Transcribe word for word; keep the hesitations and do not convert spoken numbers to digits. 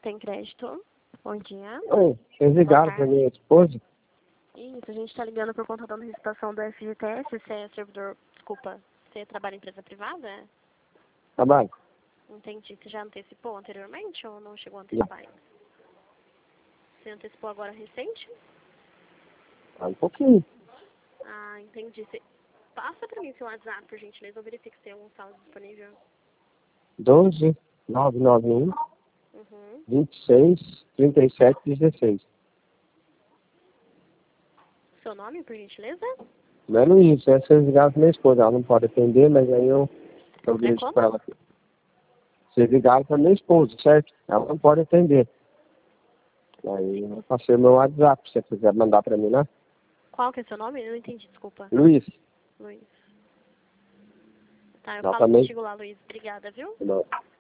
Sem Crédito. Bom dia. Oi, vocês ligaram pra minha esposa? Isso, a gente tá ligando por conta da licitação do F G T S. Você é servidor... Desculpa, você trabalha em empresa privada? Trabalho? Entendi. Você já antecipou anteriormente ou não chegou a antecipar ainda? Você antecipou agora recente? Ah, um pouquinho. Ah, entendi. Você... Passa pra mim seu WhatsApp, por gentileza. Eu verifico se tem algum saldo disponível. doze, nove nove um, Uhum. vinte e seis, trinta e sete, dezesseis. Seu nome, por gentileza? Não é Luiz, é vocês ligaram pra minha esposa. Ela não pode atender, mas aí eu, eu É deixo como? pra ela. Vocês ligaram pra minha esposa, certo? Ela não pode atender. Aí eu passei o meu WhatsApp, se você quiser mandar pra mim, né? Qual que é seu nome? Eu não entendi, desculpa. Luiz. Luiz. Tá, eu falo Exatamente. contigo lá, Luiz. Obrigada, viu? Não.